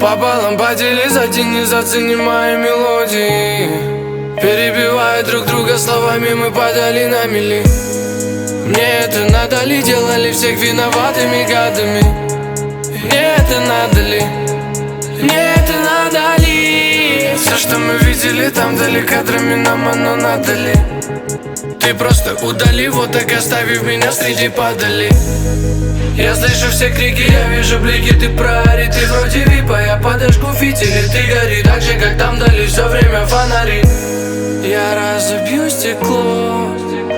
Пополам подели за тени, заценимая мелодии. Перебивая друг друга словами, мы падали на мели. Мне это надо ли, делали всех виноватыми гадами? Мне это надо ли? Мне это надо ли? Все, что мы видели там вдали кадрами, нам оно надо ли? Ты просто удали, вот так оставив меня среди падали. Я слышу все крики, я вижу блики, ты прорит. Ты вроде випа, я подожгу фитили. Ты гори так же, как там дали все время фонари. Я разобью стекло.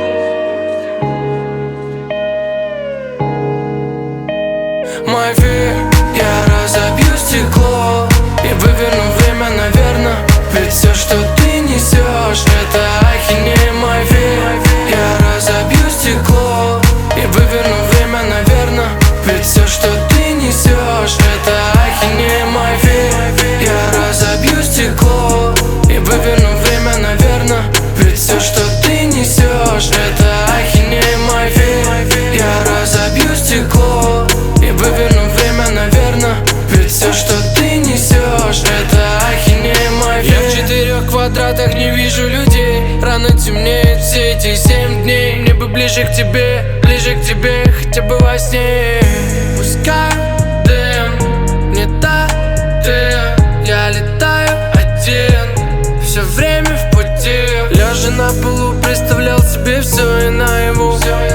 My fear. Я разобью стекло и выверну время, наверно. Ведь все, что ты несешь, это ахинея, my fear. Я разобью стекло и выверну время, наверно. Ведь все, что ты несешь, это ахинея, my fear. Я разобью стекло и выверну время, наверно. Ведь все, что ты несешь, это ахинея, my fear. Я разобью стекло и выверну время, наверно. Ведь все, что ты несешь, это ахинея, my fear. Я в 4 квадратах не вижу людей. Рано темнеет все эти 7 дней. Мне бы ближе к тебе, хотя бы во сне. Пускай дым, не та ты. Я летаю один, все время в пути. Лежа на полу, представлял себе все и наяву.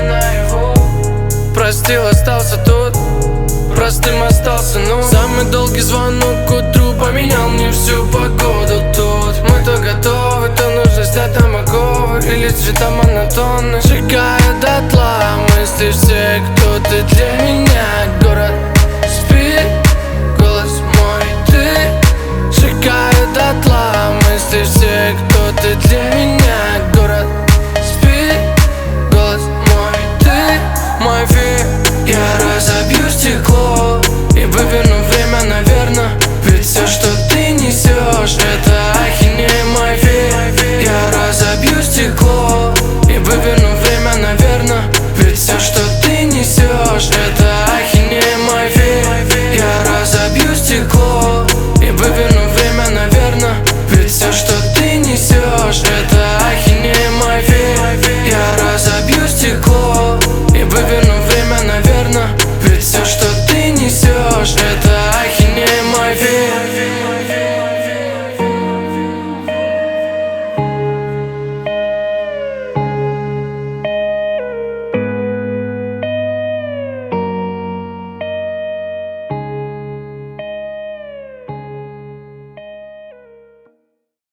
Простил, остался тут, простым остался, ну. Самый долгий звонок к утру поменял мне всю погоду тут. Мы то готовы, то нужно снять нам оковы или цвета монотонны. Сжигая дотла мысли все, кто ты для меня. Город спит, голос мой ты. Сжигая дотла мысли все, кто ты